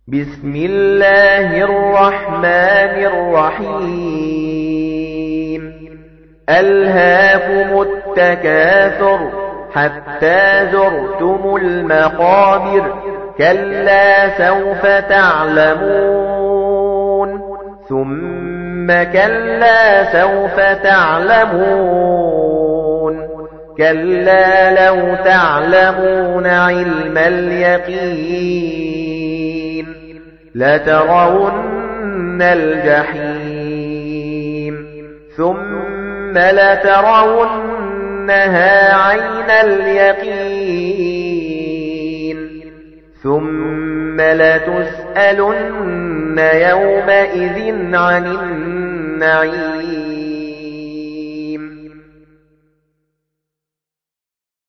بسم الله الرحمن الرحيم ألهاكم التكاثر حتى زرتم المقابر كلا سوف تعلمون ثم كلا سوف تعلمون كلا لو تعلمون علم اليقين لترون الجحيم ثم لترونها عين اليقين ثم لتسألن يومئذ عن النعيم